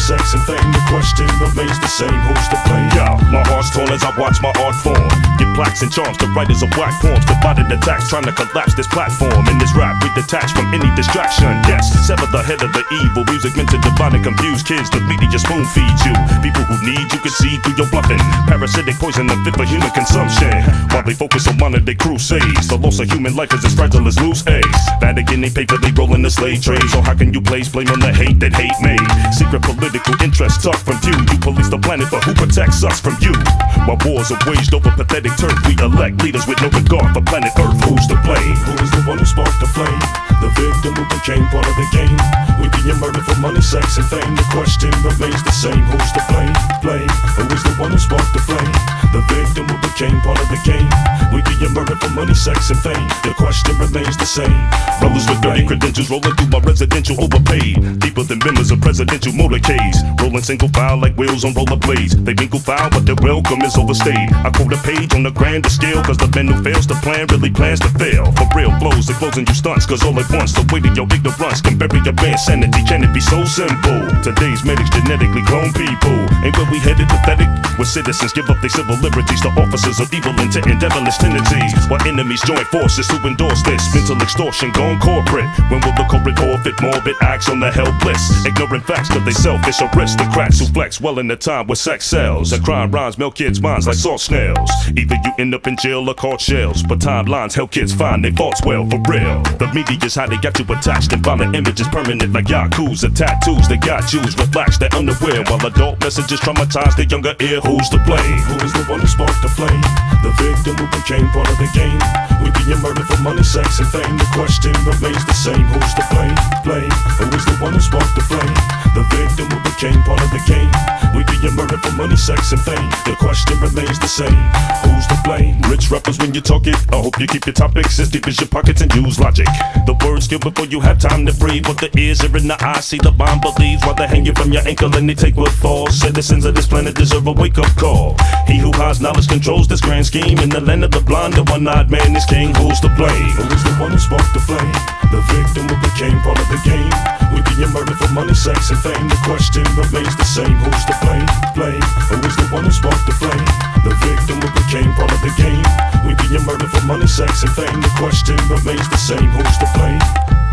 sex, and fame. The question remains the same, who's to blame? Yeah, my heart's torn as I watch my art form. Get plaques and charms to writers of whack forms. Divided attacks trying to collapse this platform. In this rap, we detach from any distraction. Yes, sever the head of the evil. Music meant to divide and confuse kids. The media spoon feeds you. People who need you can see through your bluffing. Parasitic poison and fit for human consumption. While they focus on modern day crusades, the loss of human life is as fragile as loose eggs. Vatican ain't paperly rolling the slave trade. So how can you place blame on the hate that hate made? Secret political interests tucked from view. You police the planet, but who protects us from you? While wars are waged over pathetic turf, we elect leaders with no regard for planet Earth. Who's to blame? Who is the one who sparked the flame? The victim who became part of the game. We being murdered for money, sex, and fame. The question remains the same. Who's to blame? Blame. Who is the one who sparked the flame? The victim who became part of the game. We being murdered for money, sex, and fame. The question remains the same. Brothers with dirty credentials rolling through my residential overpaid. Deeper than members of presidential motorcades. Rolling single file like wheels on rollerblades. They winkle foul, but their welcome is overstayed. I quote a page on the grander scale, cause the man who fails to plan really plans to fail. For real flows, they're closing you stunts, cause all at once the weight of your ignorance can bury your man's sanity. Can it be so simple? Today's medics genetically clone people. Ain't where we headed pathetic? Where citizens give up their civil liberties to officers of evil intent and devilish tendencies. While enemies join forces to endorse this mental extortion gone corporate. When will the corporate forfeit morbid acts on the helpless? Ignorant facts cause they selfish aristocrats who flex well in the time where sex sells. And crime rhymes melt kids' minds like salt snails. Either you end up in jail or caught shells. But timelines help kids find their faults well for real. The media's how they got you attached and violent images permanent like yakuza tattoos. They got Jews relax their underwear while adult messages traumatize the younger ear. Who's to blame? Who is the one who sparked the flame? The victim who became part of the game. We being murdered for money, sex, and fame. The question remains the same. Who's to blame? Blame. Who is the one who sparked the flame? The victim who became part of the game. We being murdered for money, sex, and fame. The question remains the same. Who's to blame? Rich rappers when you talk it, I hope you keep your topics as deep as your pockets and use logic. The words kill before you have time to breathe. What the ears are in the eyes, see the mind believes. While they hang you from your ankle and they take what falls. Citizens of this planet deserve a wake-up call. He who hides knowledge controls this grand scheme. In the land of the blind, the one-eyed man is king. Who's to blame? Who is the one who sparked the flame? The victim who became part of the game. We being murdered for money, sex, and fame. The question remains the same. Who's to blame? Blame. Who is the one who sparked the flame? The victim who became part of the game. We being murdered for money, sex, and fame. The question remains the same. Who's to blame?